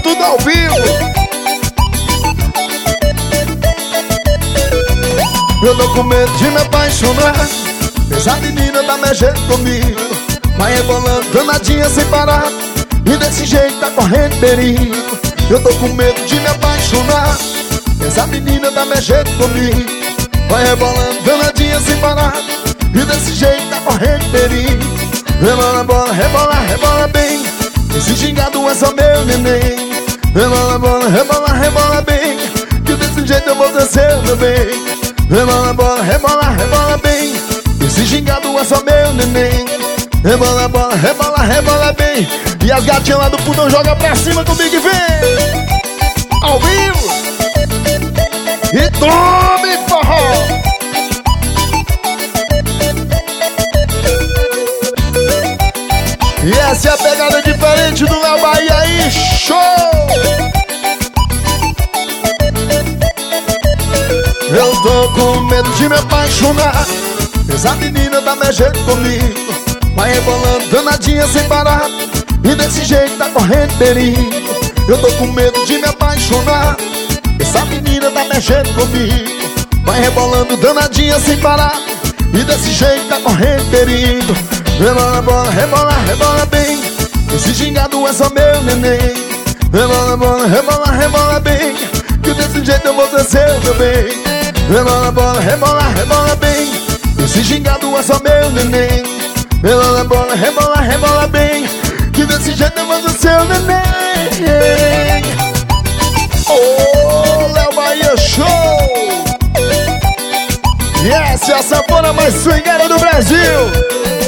tudo ao vivo. Eu tô com medo de me apaixonar. Essa menina tá mexendo comigo, vai rebolando danadinha sem parar, e desse jeito tá correndo perigo. Eu tô com medo de me apaixonar. Essa menina tá mexendo comigo, vai rebolando danadinha sem parar, e desse jeito tá correndo perigo. Rebola, bola, rebola, rebola bem, esse gingado é só meu neném. Rebola, bola, rebola, rebola bem, que desse jeito eu vou descer, meu bem. Rebola, bola, rebola, rebola bem, esse gingado é só meu neném. Rebola, bola, rebola, rebola bem, e as gatinhas lá do fundão joga pra cima comigo e vem ao vivo. E tome forró. E essa é a pegada diferente do Léo Bahia aí, show! Eu tô com medo de me apaixonar. Essa menina tá mexendo comigo, vai rebolando danadinha sem parar, e desse jeito tá correndo perigo. Eu tô com medo de me apaixonar. Essa menina tá mexendo comigo, vai rebolando danadinha sem parar, e desse jeito tá correndo perigo. Rebola, bola, rebola, rebola bem, esse gingado é só meu neném. Rebola, bola, rebola, rebola bem, que desse jeito eu vou descer, meu bem. Rebola, bola, rebola, rebola bem, esse gingado é só meu neném. Rebola, bola, rebola, rebola bem, que desse jeito eu vou descer, neném. Oh, Léo Bahia show! E essa é a sanfona mais swingueira do Brasil.